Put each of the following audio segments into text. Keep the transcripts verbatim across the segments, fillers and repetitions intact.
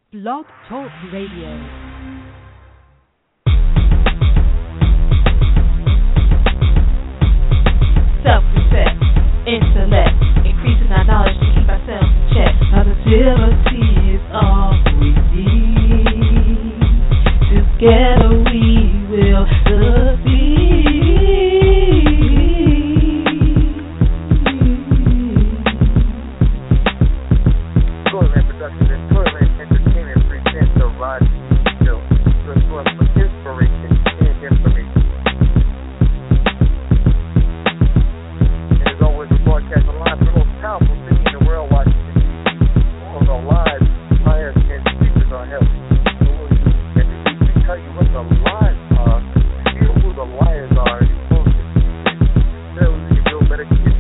Blog Talk Radio. Self-respect, intellect, increasing our knowledge to keep ourselves in check. Positivity is all we need. Together we will succeed. Toyland Productions and Toyland Entertainment presents the Rod Show, your source for inspiration and information. And as always, we broadcast live from the most powerful city in the world, Washington, D C. All of our live flyers and speakers are held. So we'll use and to tell you what the lies are, feel who the liars are, and expose them. So you can feel better kids.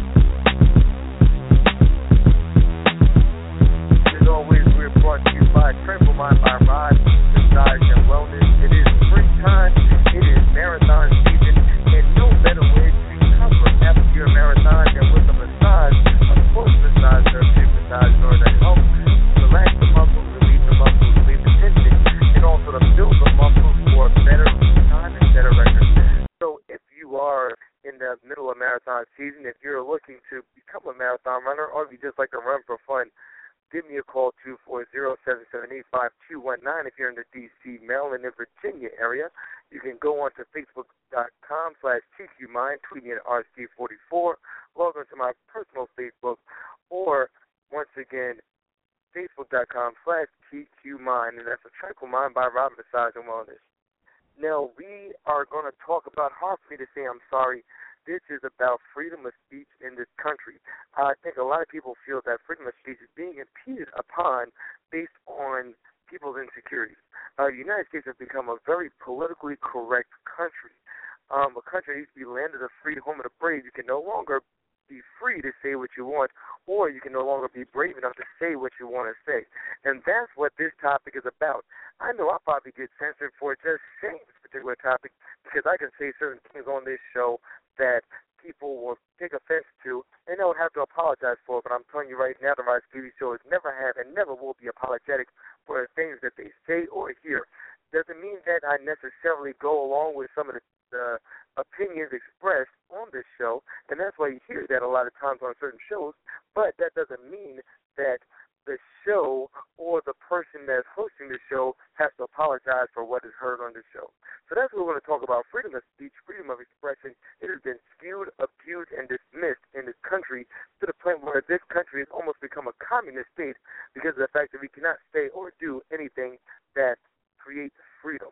As always, we're brought to you by Tranquil Mind by Rod Massage and Wellness. It is springtime, it is marathon season, and no better way to cover after your marathon than with a massage, a full massage, therapeutic massage, in order to help relax the muscles, relieve the muscles, relieve the tension, and also to build the muscles for better time and better record. So if you are in the middle of marathon season, if you're looking to become a marathon runner, or if you just like to run for fun, give me a call, two four zero, seven seven eight, five two one nine. If you're in the D C, Maryland, and Virginia area, you can go on to facebook.com slash TQMind, tweet me at R C forty-four, log on to my personal Facebook, or, once again, facebook.com slash TQMind, and that's a Tranquil Mind by Rod Massage and Wellness. Now, we are going to talk about, hard for me to say I'm sorry, this is about freedom of speech in this country. I think a lot of people feel that freedom of speech is being impeded upon based on people's insecurities. Uh, the United States has become a very politically correct country. Um, a country that used to be land of the free, home of the brave. You can no longer be free to say what you want, or you can no longer be brave enough to say what you want to say. And that's what this topic is about. I know I'll probably get censored for just saying this particular topic because I can say certain things on this show that people will take offense to, and they'll have to apologize for it. But I'm telling you right now, the Rod T V show has never have and never will be apologetic for the things that they say or hear. Doesn't mean that I necessarily go along with some of the uh, opinions expressed on this show, and that's why you hear that a lot of times on certain shows, but that doesn't mean that the show or the person that's hosting the show has to apologize for what is heard on the show. So that's what we're going to talk about, freedom of speech, freedom of expression. It has been skewed, abused, and dismissed in this country to the point where this country has almost become a communist state because of the fact that we cannot say or do anything that creates freedom.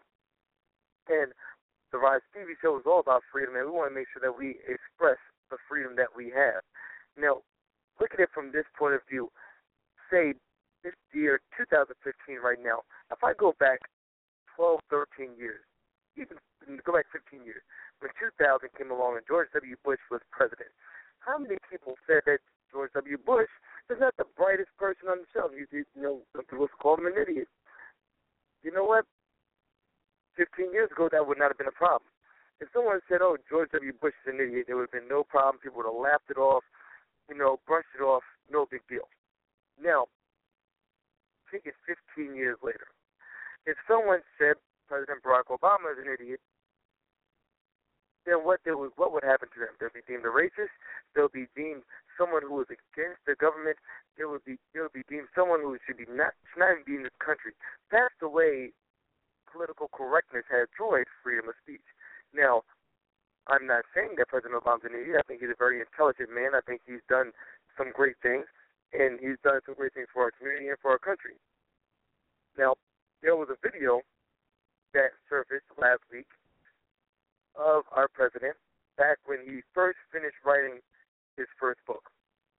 And the Rise T V show is all about freedom, and we want to make sure that we express the freedom that we have. Now, look at it from this point of view. Say this year, two thousand fifteen right now, if I go back twelve, thirteen years, even go back fifteen years, when two thousand came along and George W. Bush was president, how many people said that George W. Bush is not the brightest person on the show? You, you know, some people call him an idiot. You know what? fifteen years ago, that would not have been a problem. If someone said, oh, George W. Bush is an idiot, there would have been no problem. People would have laughed it off, you know, brushed it off, no big deal. Now, take it fifteen years later. If someone said President Barack Obama is an idiot, then what there was, what would happen to them? They'll be deemed a racist. They'll be deemed someone who is against the government. They would be they'll be deemed someone who should be not should not even be in this country. That's the way political correctness has destroyed freedom of speech. Now, I'm not saying that President Obama's an idiot. I think he's a very intelligent man. I think he's done some great things. And he's done some great things for our community and for our country. Now, there was a video that surfaced last week of our president back when he first finished writing his first book.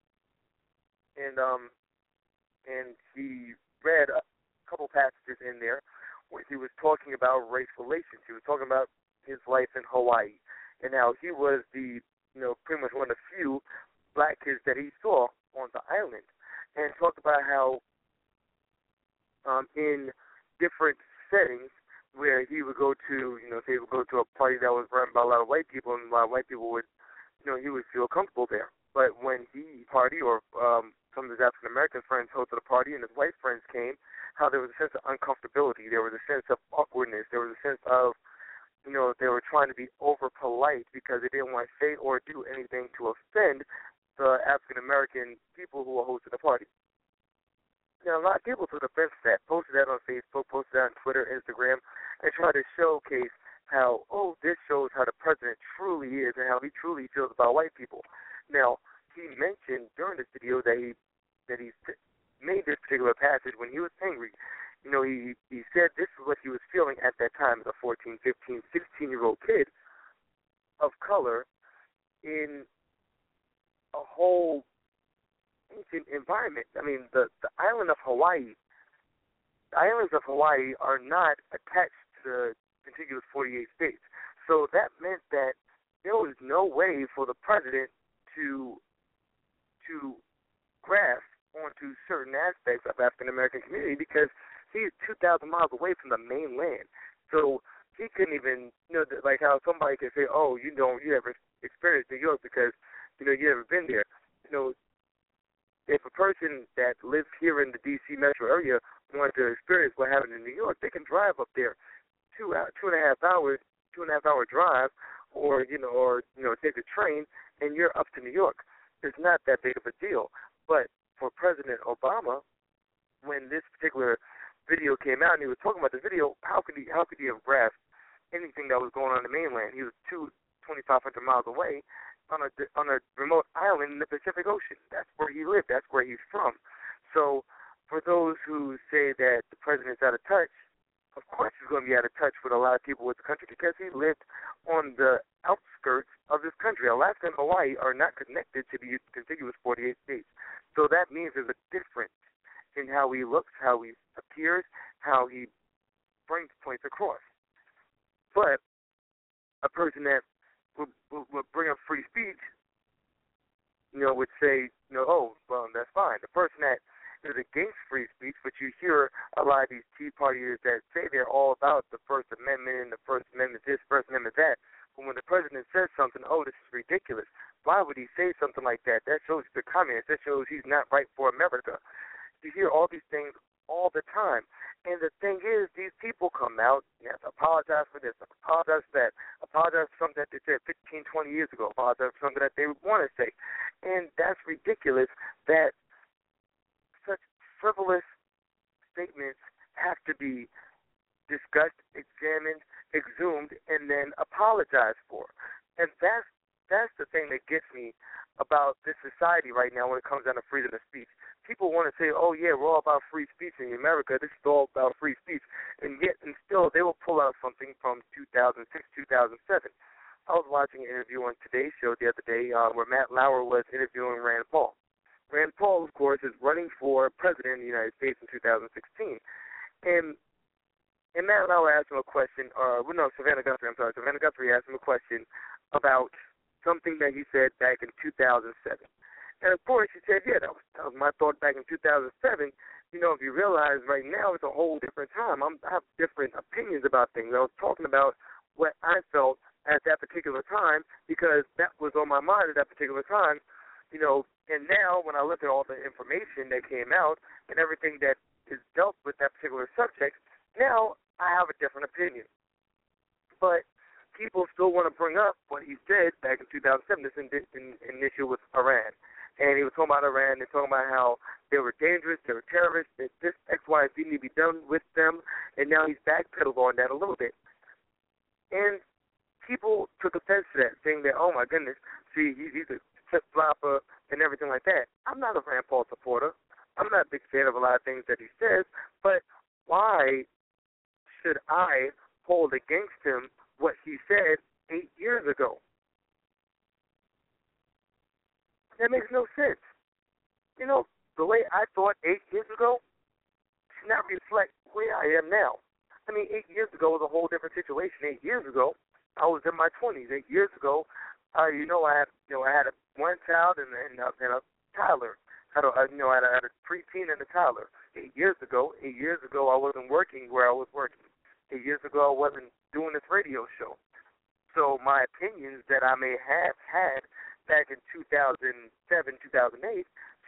And um, and he read a couple passages in there where he was talking about race relations. He was talking about his life in Hawaii and how he was the, you know, pretty much one of the few black kids that he saw on the island, and talked about how um, in different settings where he would go to, you know, say he would go to a party that was run by a lot of white people, and a lot of white people would, you know, he would feel comfortable there. But when he party or um, some of his African American friends hosted a party and his white friends came, how there was a sense of uncomfortability, there was a sense of awkwardness, there was a sense of, you know, they were trying to be over polite because they didn't want to say or do anything to offend the African American people who were hosting the party. Now, a lot of people took offense to that, posted that on Facebook, posted that on Twitter, Instagram, and tried to showcase how, oh, this shows how the president truly is and how he truly feels about white people. Now, he mentioned during this video that he that he made this particular passage when he was angry. You know, he he said this is what he was feeling at that time as a fourteen, fifteen, sixteen-year-old kid of color in a whole ancient environment. I mean, the, the island of Hawaii, the islands of Hawaii are not attached to the contiguous forty-eight states. So that meant that there was no way for the president to to grasp onto certain aspects of African American community because he's two thousand miles away from the mainland. So he couldn't even, you know, like how somebody can say, oh, you don't, you never experienced New York because, you know, you never been there. You know, if a person that lives here in the D C metro area wanted to experience what happened in New York, they can drive up there two two and a half hours, two and a half hour drive, or you know, or you know, take a train, and you're up to New York. It's not that big of a deal. But for President Obama, when this particular video came out and he was talking about the video, how could he how could he have grasped anything that was going on in the mainland? He was two twenty five hundred miles away on a on a remote island in the Pacific Ocean. That's where he lived. That's where he's from. So for those who say that the president's out of touch, of course he's going to be out of touch with a lot of people with the country because he lived on the outskirts of this country. Alaska and Hawaii are not connected to the contiguous forty-eight states. So that means there's a difference in how he looks, how he appears, how he brings points across. But a person that would, would, would bring up free speech, you know, would say, you know, oh, well, that's fine. The person that is against free speech, but you hear a lot of these Tea Partiers that say they're all about the First Amendment and the First Amendment this, First Amendment that. But when the president says something, oh, this is ridiculous. Why would he say something like that? That shows he's a communist. That shows he's not right for America. You hear all these things all the time. And the thing is, these people come out and have to apologize for this, apologize for that, apologize for something that they said fifteen, twenty years ago, apologize for something that they want to say. And that's ridiculous that such frivolous statements have to be discussed, examined, exhumed, and then apologized for. And that's that's the thing that gets me about this society right now when it comes down to freedom of speech. People want to say, oh, yeah, we're all about free speech in America. This is all about free speech. And yet, and still, they will pull out something from two thousand six, two thousand seven. I was watching an interview on Today's Show the other day uh, where Matt Lauer was interviewing Rand Paul. Rand Paul, of course, is running for president of the United States in two thousand sixteen. And and Matt Lauer asked him a question, uh, well, no, Savannah Guthrie, I'm sorry, Savannah Guthrie asked him a question about something that he said back in two thousand seven. And, of course, he said, yeah, that was, that was my thought back in two thousand seven. You know, if you realize right now it's a whole different time. I'm, I have different opinions about things. I was talking about what I felt at that particular time because that was on my mind at that particular time. You know, and now when I look at all the information that came out and everything that is dealt with that particular subject, now I have a different opinion. But people still want to bring up what he said back in two thousand seven, this in, in, in issue with Iran. And he was talking about Iran and talking about how they were dangerous, they were terrorists, that this X, Y, and Z need to be done with them. And now he's backpedaled on that a little bit. And people took offense to that, saying that, oh, my goodness, see, he, he's a flip-flopper and everything like that. I'm not a Rand Paul supporter. I'm not a big fan of a lot of things that he says. But why should I hold against him what he said eight years ago? That makes no sense. You know, the way I thought eight years ago should not reflect where I am now. I mean, eight years ago was a whole different situation. Eight years ago, I was in my twenties. Eight years ago, uh, you know, I had, you know, I had a, one child and, and, uh, and a toddler. I had a, you know, I had a, I had a preteen and a toddler. Eight years ago, eight years ago, I wasn't working where I was working. Eight years ago, I wasn't doing this radio show. So my opinions that I may have had back in two thousand seven, two thousand eight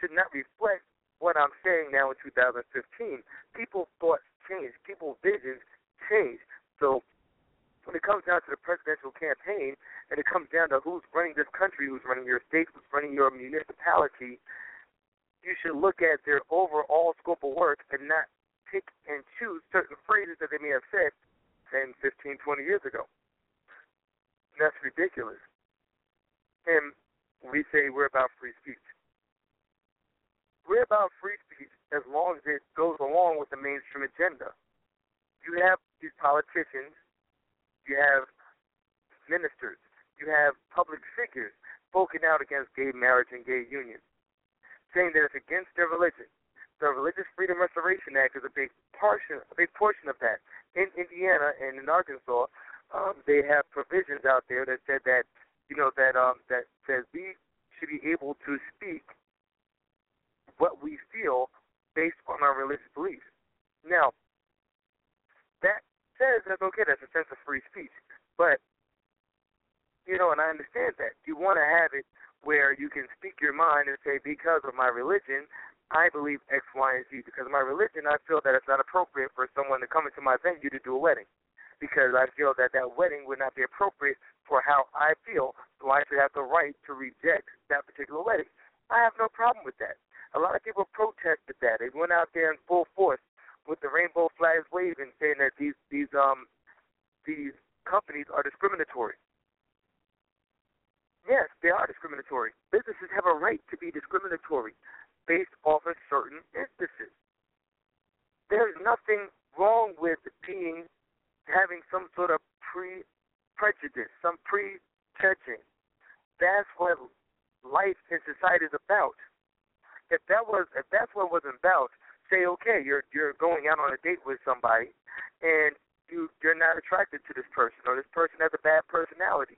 should not reflect what I'm saying now in two thousand fifteen. People's thoughts change. People's visions change. So when it comes down to the presidential campaign and it comes down to who's running this country, who's running your state, who's running your municipality, you should look at their overall scope of work and not pick and choose certain phrases that they may have said ten, fifteen, twenty years ago. And that's ridiculous. And we say we're about free speech. We're about free speech as long as it goes along with the mainstream agenda. You have these politicians, you have ministers, you have public figures spoken out against gay marriage and gay unions, saying that it's against their religion. The Religious Freedom Restoration Act is a big portion, a big portion of that. In Indiana and in Arkansas, um, they have provisions out there that said that, you know, that um, that says we should be able to speak what we feel based on our religious beliefs. Now, that says that's okay, that's a sense of free speech. But, you know, and I understand that. You want to have it where you can speak your mind and say, because of my religion, I believe X, Y, and Z. Because of my religion, I feel that it's not appropriate for someone to come into my venue to do a wedding. Because I feel that that wedding would not be appropriate for how I feel, so I should have the right to reject that particular wedding. I have no problem with that. A lot of people protested that. They went out there in full force with the rainbow flags waving, saying that these these um these companies are discriminatory. Yes, they are discriminatory. Businesses have a right to be discriminatory based off of certain instances. There's nothing wrong with being having some sort of pre-prejudice, some pre-judging. That's what life in society is about. If that was, if that's what it was about, say, okay, you're you're going out on a date with somebody, and you you're not attracted to this person, or this person has a bad personality.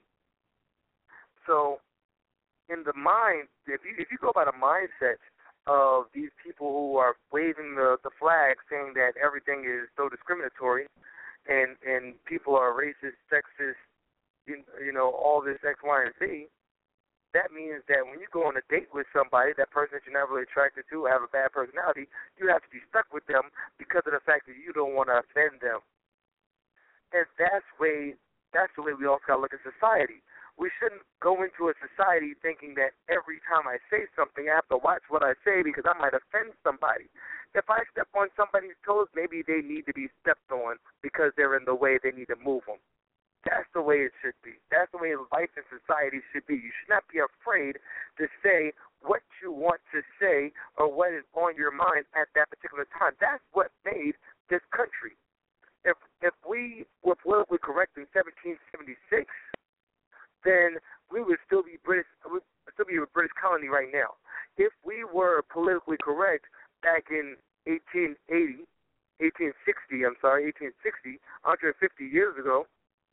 So, in the mind, if you if you go by the mindset of these people who are waving the the flag, saying that everything is so discriminatory, and and people are racist, sexist, you, you know, all this X, Y, and Z. That means that when you go on a date with somebody, that person that you're not really attracted to, or have a bad personality, you have to be stuck with them because of the fact that you don't want to offend them. And that's way that's the way we also got to look at society. We shouldn't go into a society thinking that every time I say something, I have to watch what I say because I might offend somebody. If I step on somebody's toes, maybe they need to be stepped on because they're in the way, they need to move them. That's the way it should be. That's the way life in society should be. You should not be afraid to say what you want to say or what is on your mind at that particular time. That's what made this country. If if we were politically correct in seventeen seventy-six, then we would still be British. We would still be a British colony right now. If we were politically correct back in eighteen eighty, eighteen sixty, I'm sorry, eighteen sixty, one hundred fifty years ago,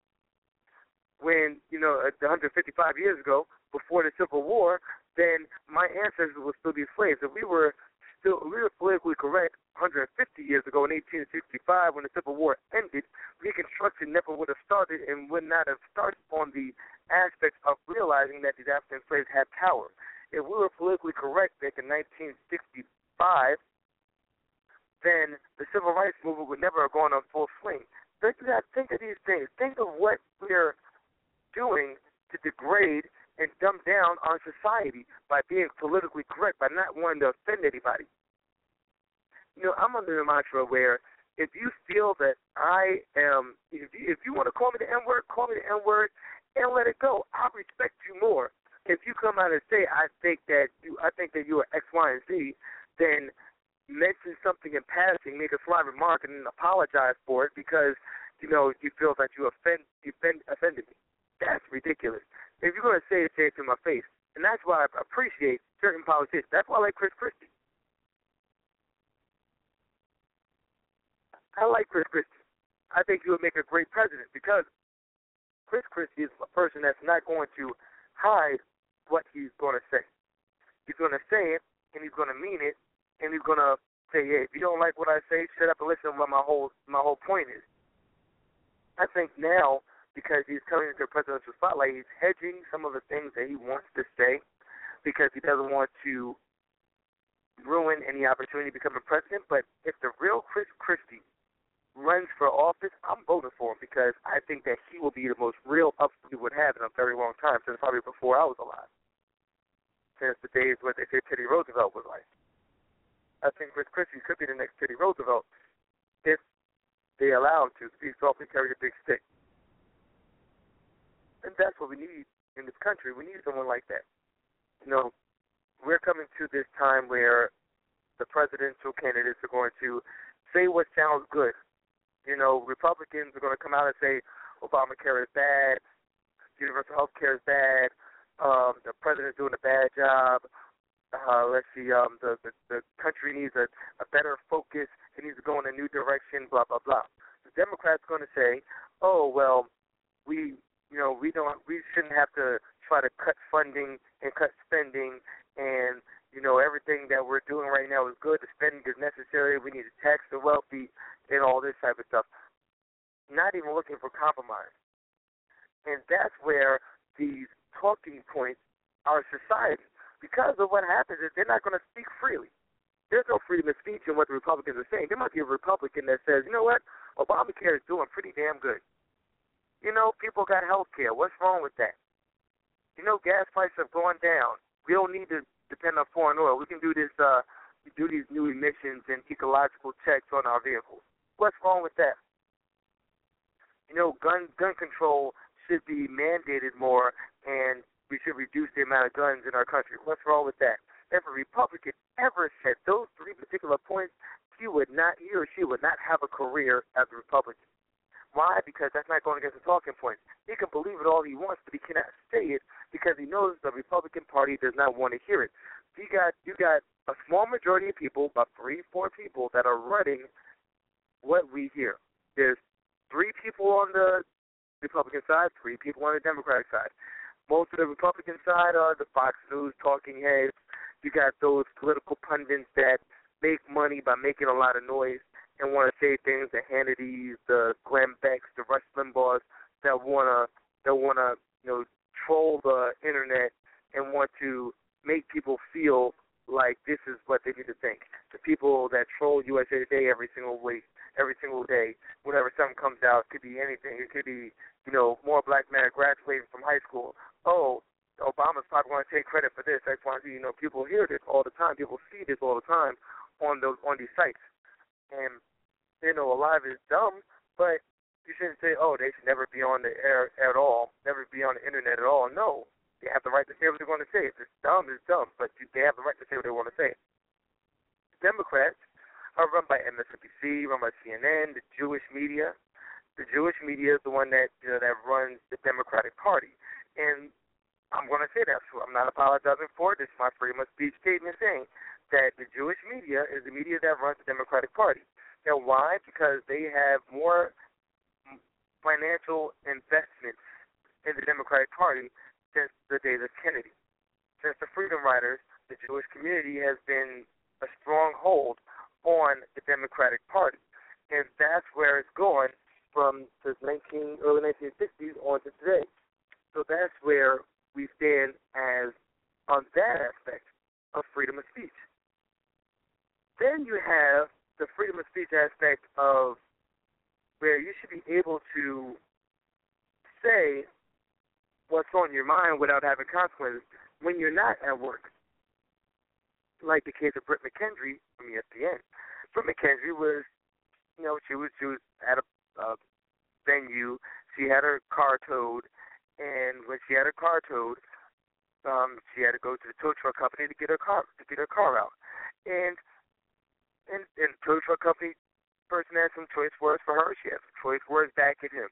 when, you know, one hundred fifty-five years ago, before the Civil War, then my ancestors would still be slaves. If we were still, we were politically correct one hundred fifty years ago in eighteen sixty-five, when the Civil War ended, Reconstruction never would have started and would not have started on the aspects of realizing that these African slaves had power. If we were politically correct back in nineteen sixty-five, then the Civil Rights Movement would never have gone on full swing. Think of that. Think of these things. Think of what we're doing to degrade and dumb down our society by being politically correct, by not wanting to offend anybody. You know, I'm under the mantra where if you feel that I am, if you, if you want to call me the N-word, call me the N-word and let it go. I'll respect you more. If you come out and say, I think that you, I think that you are X, Y, and Z, then mention something in passing, make a sly remark, and then apologize for it because, you know, you feel that you offend, you offend, offended me. That's ridiculous. If you're going to say it, say it to my face. And that's why I appreciate certain politicians. That's why I like Chris Christie. I like Chris Christie. I think he would make a great president because Chris Christie is a person that's not going to hide what he's going to say. He's going to say it, and he's going to mean it, and he's going to say, hey, if you don't like what I say, shut up and listen to what my whole, my whole point is. I think now, because he's coming into the presidential spotlight, he's hedging some of the things that he wants to say because he doesn't want to ruin any opportunity to become a president. But if the real Chris Christie runs for office, I'm voting for him because I think that he will be the most real upstart we would have in a very long time, since probably before I was alive, since the days when they said Teddy Roosevelt was like. I think Chris Christie could be the next Teddy Roosevelt if they allow him to speak softly, carry a big stick. And that's what we need in this country. We need someone like that. You know, we're coming to this time where the presidential candidates are going to say what sounds good. You know, Republicans are going to come out and say Obamacare is bad, universal health care is bad, um, the president's doing a bad job. Uh, let's see, um, the, the the country needs a, a better focus. It needs to go in a new direction. Blah blah blah. The Democrats are going to say, oh well, we you know we don't we shouldn't have to try to cut funding and cut spending, and you know everything that we're doing right now is good. The spending is necessary. We need to tax the wealthy and all this type of stuff. Not even looking for compromise, and that's where these talking points are society. Because of what happens is they're not going to speak freely. There's no freedom of speech in what the Republicans are saying. There might be a Republican that says, you know what, Obamacare is doing pretty damn good. You know, people got health care. What's wrong with that? You know, gas prices have gone down. We don't need to depend on foreign oil. We can do this, uh, do these new emissions and ecological checks on our vehicles. What's wrong with that? You know, gun gun control should be mandated more, and we should reduce the amount of guns in our country. What's wrong with that? If a Republican ever said those three particular points, he would not, he or she would not have a career as a Republican. Why? Because that's not going against the talking points. He can believe it all he wants, but he cannot say it because he knows the Republican Party does not want to hear it. You got you got a small majority of people, about three, four people, that are running what we hear. There's three people on the Republican side, three people on the Democratic side. Most of the Republican side are the Fox News talking heads. You got those political pundits that make money by making a lot of noise and want to say things, the Hannitys, the Glenn Becks, the Rush Limbaughs, that wanna that wanna you know troll the internet and want to make people feel like this is what they need to think. The people that troll U S A Today every single week, every single day, whenever something comes out, it could be anything. It could be, you know, more black men graduating from high school. Oh, Obama's probably going to take credit for this, X, Y, Z. You know, people hear this all the time. People see this all the time on those on these sites. And, you know, a lot of it is dumb, but you shouldn't say, oh, they should never be on the air at all, never be on the internet at all. No, they have the right to say what they're going to say. If it's dumb, it's dumb, but they have the right to say what they want to say. Democrats are run by M S N B C, run by C N N, the Jewish media. The Jewish media is the one that you know, that runs the Democratic Party. And I'm going to say that. So I'm not apologizing for it. It's my freedom of speech statement saying that the Jewish media is the media that runs the Democratic Party. And why? Because they have more financial investments in the Democratic Party since the days of Kennedy. Since the Freedom Riders, the Jewish community has been a stronghold on the Democratic Party. And that's where it's going from the nineteen, early nineteen sixties on to today. So that's where we stand as on that aspect of freedom of speech. Then you have the freedom of speech aspect of where you should be able to say what's on your mind without having consequences when you're not at work. Like the case of Britt McHenry from E S P N. Britt McHenry was, you know, she was she was at a uh, venue. She had her car towed, and when she had her car towed, um, she had to go to the tow truck company to get her car to get her car out. And and and the tow truck company person had some choice words for her. She had some choice words back at him.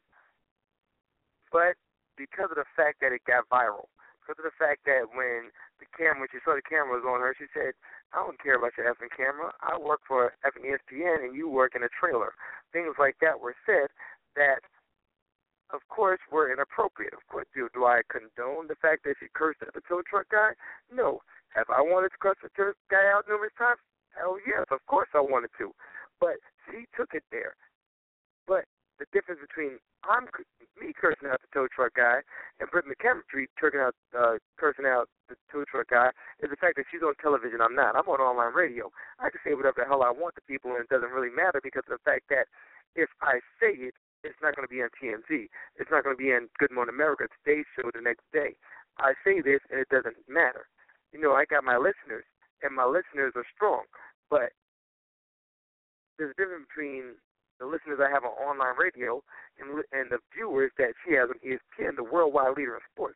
But because of the fact that it got viral, because of the fact that when the camera, she saw the camera was on her, she said, I don't care about your effing camera. I work for effing E S P N and you work in a trailer. Things like that were said that, of course, were inappropriate. Of course, do, do I condone the fact that she cursed at the tow truck guy? No. Have I wanted to curse the tow truck guy out numerous times? Hell yes, of course I wanted to. But she took it there. But the difference between I'm me cursing out the tow truck guy and Britt McHenry cursing out, uh, cursing out the tow truck guy is the fact that she's on television. I'm not. I'm on online radio. I can say whatever the hell I want to people, and it doesn't really matter because of the fact that if I say it, it's not going to be on T M Z. It's not going to be on Good Morning America, today's show, the next day. I say this, and it doesn't matter. You know, I got my listeners, and my listeners are strong, but there's a difference between the listeners I have on online radio and, and the viewers that she has on E S P N, the worldwide leader in sports.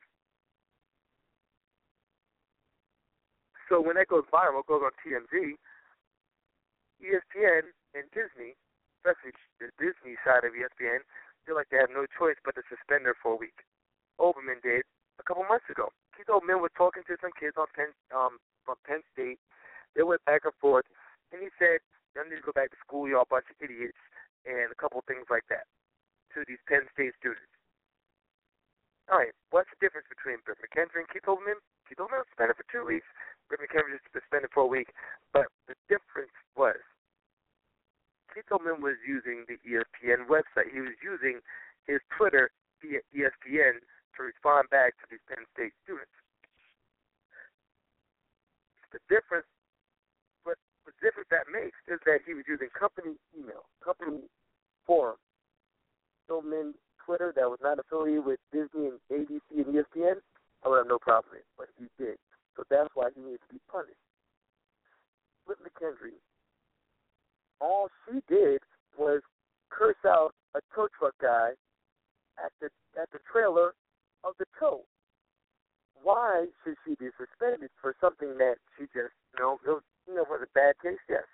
So when that goes viral, it goes on T M Z, E S P N and Disney, especially the Disney side of E S P N, feel like they have no choice but to suspend her for a week. Olbermann did a couple months ago. Keith Olbermann was talking to some kids on Penn, um, from Penn State. They went back and forth, and he said, y'all need to go back to school, y'all a bunch of idiots, and a couple things like that to these Penn State students. All right, what's the difference between Britt McHenry and Keith Olbermann? Keith Olbermann was suspended for two weeks. Britt McHenry was suspended for a week. But the difference was Keith Olbermann was using the E S P N website. He was using his Twitter via E S P N to respond back to these Penn State students. The difference What the difference that makes is that he was using company email, company forum. Olbermann Twitter that was not affiliated with Disney and A B C and E S P N, I would have no problem with it, but he did. So that's why he needs to be punished. Britt McHenry, all she did was curse out a tow truck guy at the at the trailer of the tow. Why should she be suspended for something that she just, you know, it was, you know, was a bad case? Yes.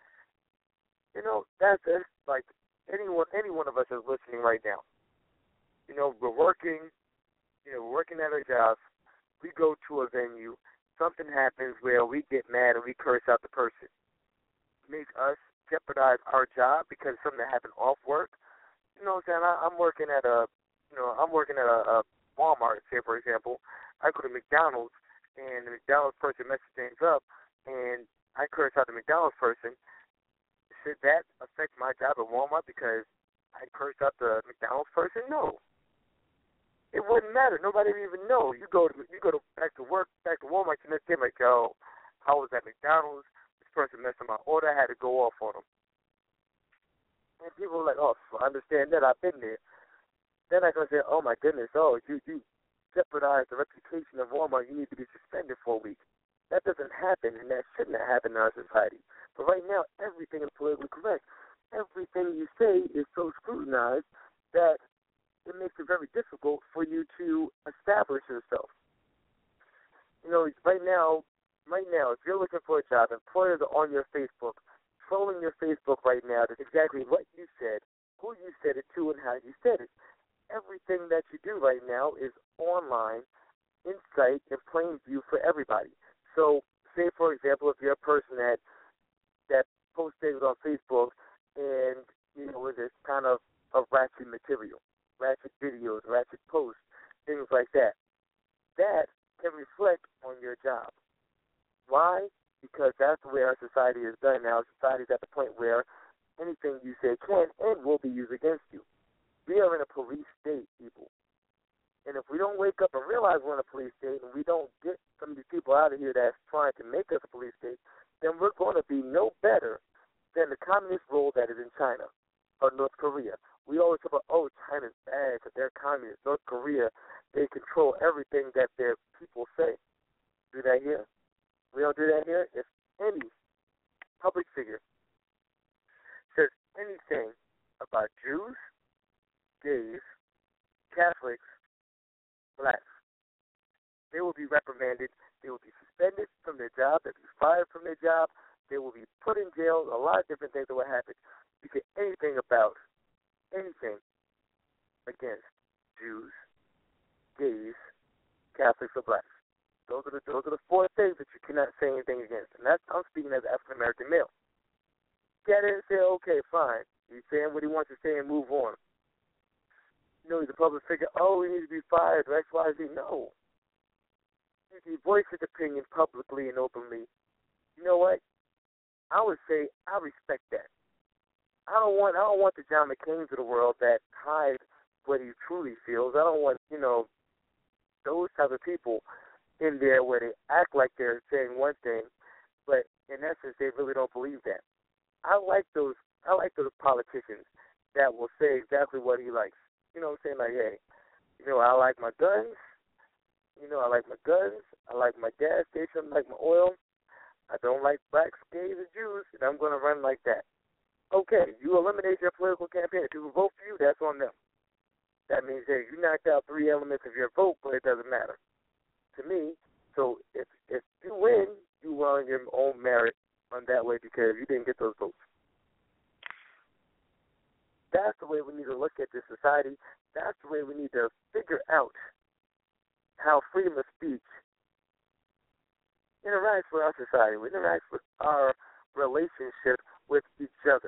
You know, that's it. Like anyone, any one of us is listening right now. You know, we're working, you know, we're working at our jobs. We go to a venue. Something happens where we get mad and we curse out the person. Make us jeopardize our job because something that happened off work. You know what I'm saying? I, I'm working at a, you know, I'm working at a, a Walmart, say, for example. I go to McDonald's, and the McDonald's person messes things up, and I curse out the McDonald's person. Should that affect my job at Walmart because I cursed out the McDonald's person? No. It wouldn't matter. Nobody would even know. You go to you go to back to work, back to Walmart, the next day, like, yo, I was at McDonald's. This person messed up my order. I had to go off on them. And people are like, oh, I understand that. I've been there. They're not going to say, oh, my goodness, oh, you, you jeopardized the reputation of Walmart. You need to be suspended for a week. That doesn't happen, and that shouldn't have happened in our society. But right now, everything is politically correct. Everything you say is so scrutinized that it makes it very difficult for you to establish yourself. You know, right now, right now, if you're looking for a job, employers are on your Facebook, trolling your Facebook right now. That's exactly what you said, who you said it to, and how you said it. Everything that you do right now is online, in sight, in plain view for everybody. So, say, for example, if you're a person that that posts things on Facebook and, you know, with this kind of, of ratchet material, ratchet videos, ratchet posts, things like that, that can reflect on your job. Why? Because that's the way our society is done now. Society is at the point where anything you say can and will be used against you. We are in a police state, people. And if we don't wake up and realize we're in a police state and we don't get some of these people out of here that's trying to make us a police state, then we're going to be no better than the communist rule that is in China or North Korea. We always talk about, oh, China's bad because they're communist. North Korea, they control everything that their people say. Do that here. We don't do that here. If any public figure says anything about Jews, gays, Catholics, blacks, they will be reprimanded. They will be suspended from their job. They'll be fired from their job. They will be put in jail. A lot of different things that will happen. You say anything about anything against Jews, gays, Catholics, or blacks. Those are the those are the four things that you cannot say anything against. And that's I'm speaking as an African American male. Get in and say, okay, fine. He's saying what he wants to say and move on. You know, he's a public figure. Oh, he needs to be fired. Or X, Y, Z. No. If he voiced his opinion publicly and openly, you know what? I would say I respect that. I don't want I don't want the John McCains of the world that hide what he truly feels. I don't want, you know, those type of people. in there where they act like they're saying one thing, but in essence they really don't believe that. I like those. I like those politicians that will say exactly what he likes. You know what I'm saying? Like, hey, you know, I like my guns. You know, I like my guns. I like my gas station. I like my oil. I don't like blacks, gays, and Jews, and I'm going to run like that. Okay, you eliminate your political campaign. If people vote for you, that's on them. That means that you knocked out three elements of your vote, but it doesn't matter to me. So if if you win, you won on your own merit on that way because you didn't get those votes. That's the way we need to look at this society. That's the way we need to figure out how freedom of speech interacts with our society, it interacts with our relationship with each other.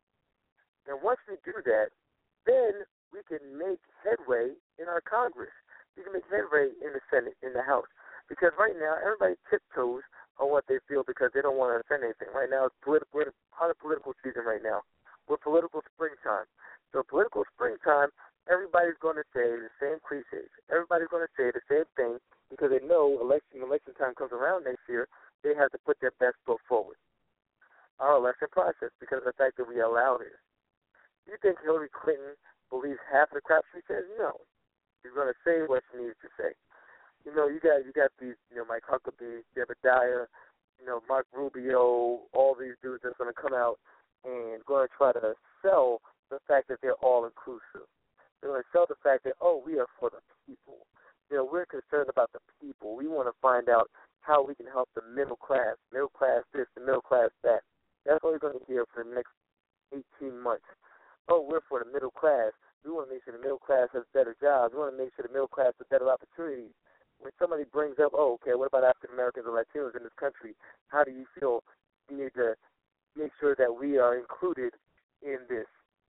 And once we do that, then we can make headway in our Congress. We can make headway in the Senate, in the House. Because right now, everybody tiptoes on what they feel because they don't want to offend anything. Right now, it's politi- we're part of political season right now. We're political springtime. So political springtime, everybody's going to say the same cliches. Everybody's going to say the same thing because they know election election time comes around next year, they have to put their best foot forward. Our election process, because of the fact that we allow this. You think Hillary Clinton believes half of the crap she says? No. She's going to say what she needs to say. You know, you got you got these, you know, Mike Huckabee, Jebediah, you know, Mark Rubio, all these dudes that's going to come out and going to try to sell the fact that they're all inclusive. They're going to sell the fact that, oh, we are for the people. You know, we're concerned about the people. We want to find out how we can help the middle class, middle class this, the middle class that. That's all you're going to hear for the next eighteen months. Oh, we're for the middle class. We want to make sure the middle class has better jobs. We want to make sure the middle class has better opportunities. When somebody brings up, oh, okay, what about African Americans or Latinos in this country? How do you feel you need to make sure that we are included in this?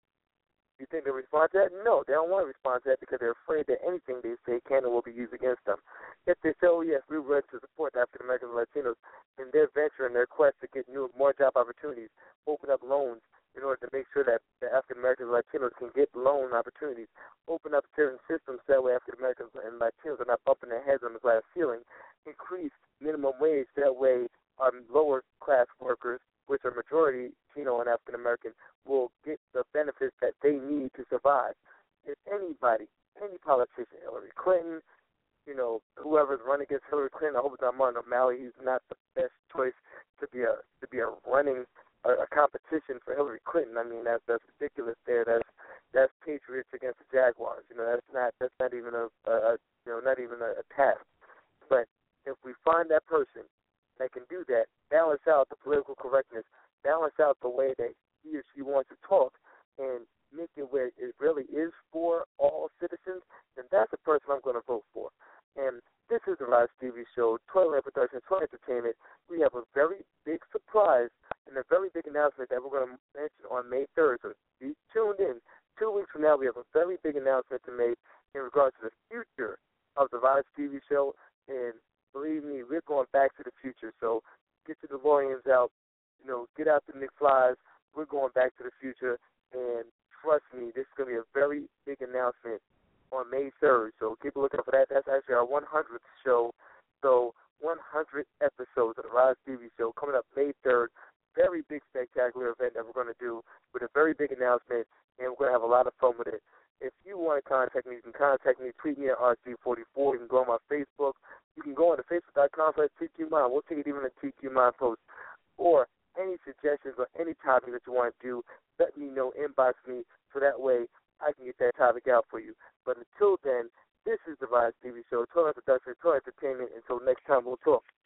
You think they respond to that? No, they don't want to respond to that because they're afraid that anything they say can or will be used against them. If they say, oh, yes, we're ready to support the African Americans and Latinos in their venture and their quest to get new, more job opportunities, open up loans in order to make sure that the African Americans and Latinos can get loan opportunities, open up certain systems so that way African Americans and Latinos are not bumping their heads on the glass ceiling, increase minimum wage so that way our lower class workers, which are majority Latino and African American, will get the benefits that they need to survive. If anybody, any politician, Hillary Clinton, you know, whoever's running against Hillary Clinton, I hope it's not Martin O'Malley. He's not the best choice to be a to be a running a, a competition for Hillary Clinton. I mean, that's that's ridiculous. There, that's that's Patriots against the Jaguars. You know, that's not that's not even a, a, a you know not even a, a task. But if we find that person that can do that, balance out the political correctness, balance out the way that he or she wants to talk, and make it where it really is for all citizens, then that's the person I'm going to vote for. And this is the Rod Stevie Show, Toilet Production, Toilet Entertainment. We have a very big surprise and a very big announcement that we're going to mention on May third. So be tuned in. Two weeks from now, we have a very big announcement to make in regards to the future of the Rod Stevie Show. And believe me, we're going back to the future. So get your DeLoreans out. You know, get out the McFlys. We're going back to the future, and trust me, this is going to be a very big announcement on May third. So keep a lookout for that. That's actually our one hundredth show. So one hundred episodes of the Rod Stevie Show coming up May third. Very big, spectacular event that we're going to do with a very big announcement, and we're going to have a lot of fun with it. If you want to contact me, you can contact me. Tweet me at R C forty-four. You can go on my Facebook. You can go on to Facebook.com slash TQMind. We'll take it even a T Q Mind post. Or any suggestions or any topic that you want to do, let me know, inbox me, so that way I can get that topic out for you. But until then, this is the Rod Stevie Show, Toilet Production, Toilet Entertainment. Until next time, we'll talk.